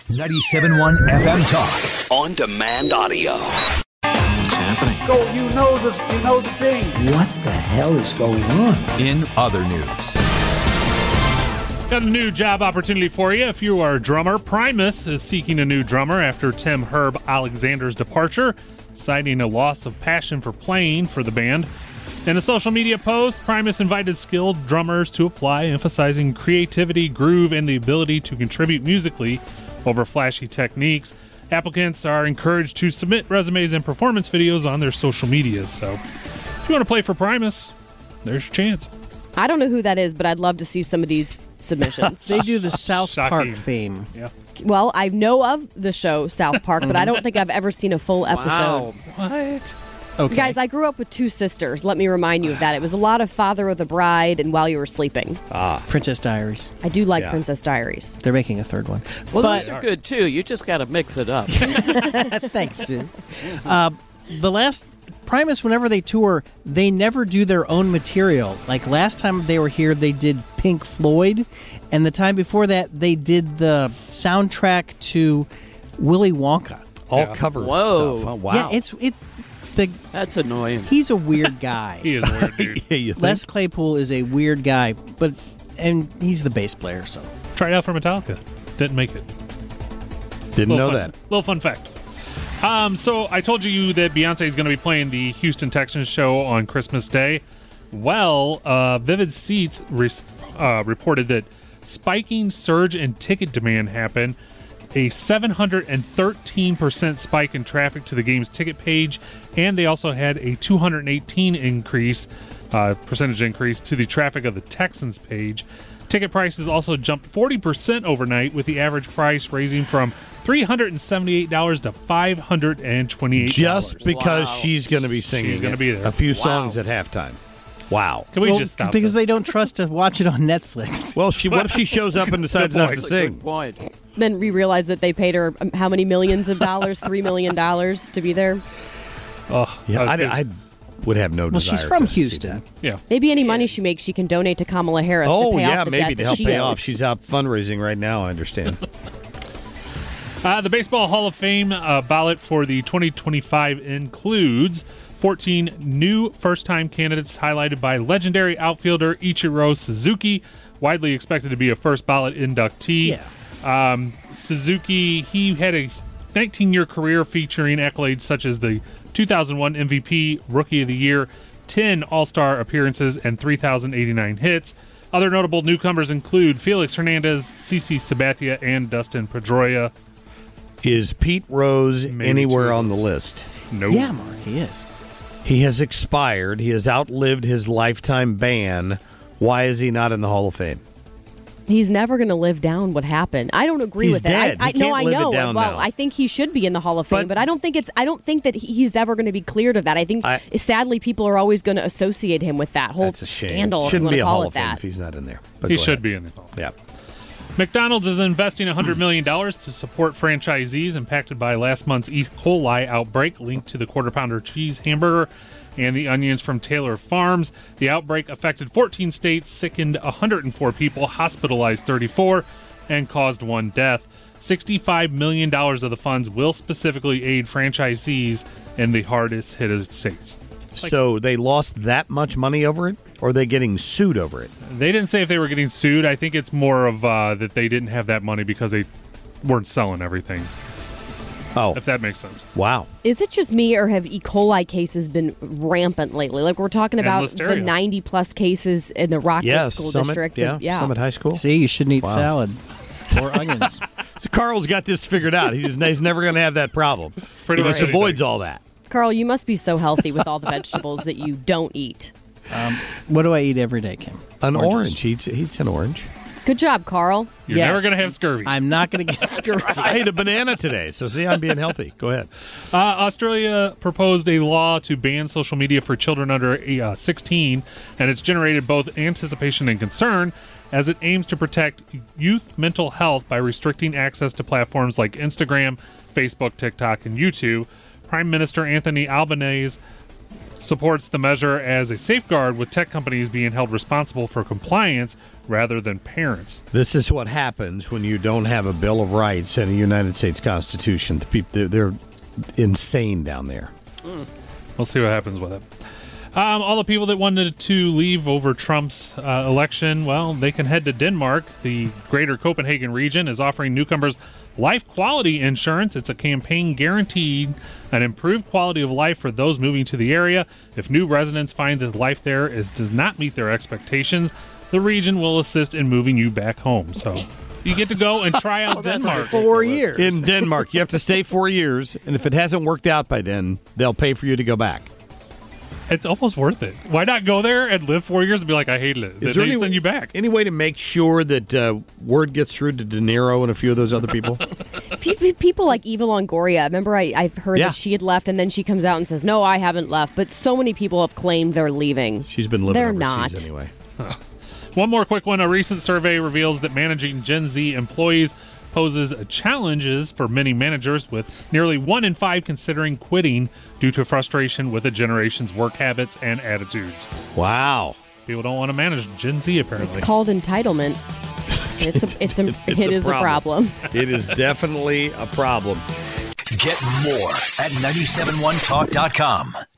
97.1 FM Talk. On demand audio. What's happening? Go, you know the thing. What the hell is going on? In other news. Got a new job opportunity for you if you are a drummer. Primus is seeking a new drummer after Tim Herb Alexander's departure, citing a loss of passion for playing for the band. In a social media post, Primus invited skilled drummers to apply, emphasizing creativity, groove, and the ability to contribute musically over flashy techniques. Applicants are encouraged to submit resumes and performance videos on their social medias. So if you want to play for Primus, there's your chance. I don't know who that is, but I'd love to see some of these submissions. They do the South Shocking. Park fame. Yeah. Well, I know of the show South Park, but I don't think I've ever seen a full episode. What? Okay. Guys, I grew up with two sisters. Let me remind you of that. It was a lot of Father of the Bride and While You Were Sleeping. Princess Diaries. I do like Princess Diaries. They're making a third one. Well, but those are good, too. You just got to mix it up. thanks, Sue. The last Primus, whenever they tour, they never do their own material. Like last time they were here, they did Pink Floyd, and the time before that, they did the soundtrack to Willy Wonka. All cover Whoa. stuff. Oh, wow. Yeah, That's annoying. he's a weird guy. He is a weird dude. Yeah, you think? Les Claypool is a weird guy, and he's the bass player, so. Tried out for Metallica. Didn't make it. Didn't know that. Little fun fact. So I told you that Beyonce is going to be playing the Houston Texans show on Christmas Day. Well, Vivid Seats reported that spiking surge in ticket demand happened. A 713% spike in traffic to the game's ticket page, and they also had a 218 percentage increase to the traffic of the Texans page. Ticket prices also jumped 40% overnight, with the average price raising from $378 to $528. Just because Wow. she's going to be singing She's gonna be there. a few songs at halftime. Wow. Can we just stop because this? they don't trust to watch it on Netflix. Well, what if she shows up and decides Good not point. to That's a sing? good point. Then we realized that they paid her how many millions of dollars? $3 million to be there. Oh, Yeah, that was good. I would have no Well, desire she's from to see Houston. that. Yeah. Maybe any money she makes, she can donate to Kamala Harris to Oh, pay yeah, off the maybe debt to that help she pay owes. off. She's out fundraising right now, I understand. The Baseball Hall of Fame ballot for the 2025 includes 14 new first-time candidates, highlighted by legendary outfielder Ichiro Suzuki, widely expected to be a first-ballot inductee. Yeah. Suzuki, he had a 19-year career featuring accolades such as the 2001 MVP, Rookie of the Year, 10 All-Star appearances, and 3,089 hits. Other notable newcomers include Felix Hernandez, CC Sabathia, and Dustin Pedroia. Is Pete Rose Maybe anywhere two of on the those. list? Nope. Yeah, Mark, he is. He has expired. He has outlived his lifetime ban. Why is he not in the Hall of Fame? He's never going to live down what happened. I don't agree He's with dead. that. I He know. can't I live it know. down Well, now. I think he should be in the Hall of Fame, but I don't think that he's ever going to be cleared of that. I think sadly people are always going to associate him with that whole That's a shame. scandal. if you Shouldn't wanna be a call Hall it of Fame that. if he's not in there. But He go should ahead. be in the Hall. Yeah. McDonald's is investing $100 million to support franchisees impacted by last month's E. coli outbreak linked to the Quarter Pounder cheese hamburger and the onions from Taylor Farms. The outbreak affected 14 states, sickened 104 people, hospitalized 34, and caused 1 death. $65 million of the funds will specifically aid franchisees in the hardest hit states. So they lost that much money over it? Or are they getting sued over it? They didn't say if they were getting sued. I think it's more of that they didn't have that money because they weren't selling everything, Oh, if that makes sense. wow. Is it just me, or have E. coli cases been rampant lately? Like we're talking And about Listeria. the 90-plus cases in the Rockwood Yeah, School Summit, District. yeah, Summit High School. See, you shouldn't eat Wow. salad or onions. So Carl's got this figured out. He's never going to have that problem. Pretty he much just avoids anything. all that. Carl, you must be so healthy with all the vegetables that you don't eat. What do I eat every day, Kim? An Oranges. orange. He eats an orange. Good job, Carl. You're Yes. never going to have scurvy. I'm not going to get scurvy. I ate a banana today, so see, I'm being healthy. Go ahead. Australia proposed a law to ban social media for children under 16, and it's generated both anticipation and concern as it aims to protect youth mental health by restricting access to platforms like Instagram, Facebook, TikTok, and YouTube. Prime Minister Anthony Albanese supports the measure as a safeguard, with tech companies being held responsible for compliance rather than parents. This is what happens when you don't have a Bill of Rights and a United States Constitution. The people, they're insane down there. We'll see what happens with it. All the people that wanted to leave over Trump's election, well, they can head to Denmark. The Greater Copenhagen region is offering newcomers life quality insurance. It's a campaign guaranteed an improved quality of life for those moving to the area. If new residents find that life there does not meet their expectations, the region will assist in moving you back home. So you get to go and try out Denmark. 4 years. In Denmark, you have to stay 4 years, and if it hasn't worked out by then, they'll pay for you to go back. It's almost worth it. Why not go there and live 4 years and be like, I hated it? Then they send you back. Any way to make sure that word gets through to De Niro and a few of those other people? People like Eva Longoria. Remember, I've heard that she had left, and then she comes out and says, no, I haven't left. But so many people have claimed they're leaving. She's been living They're overseas not. anyway. One more quick one. A recent survey reveals that managing Gen Z employees poses challenges for many managers, with nearly 1 in 5 considering quitting due to frustration with the generation's work habits and attitudes. Wow. People don't want to manage Gen Z, apparently. It's called entitlement. It is a problem. It is definitely a problem. Get more at 971talk.com.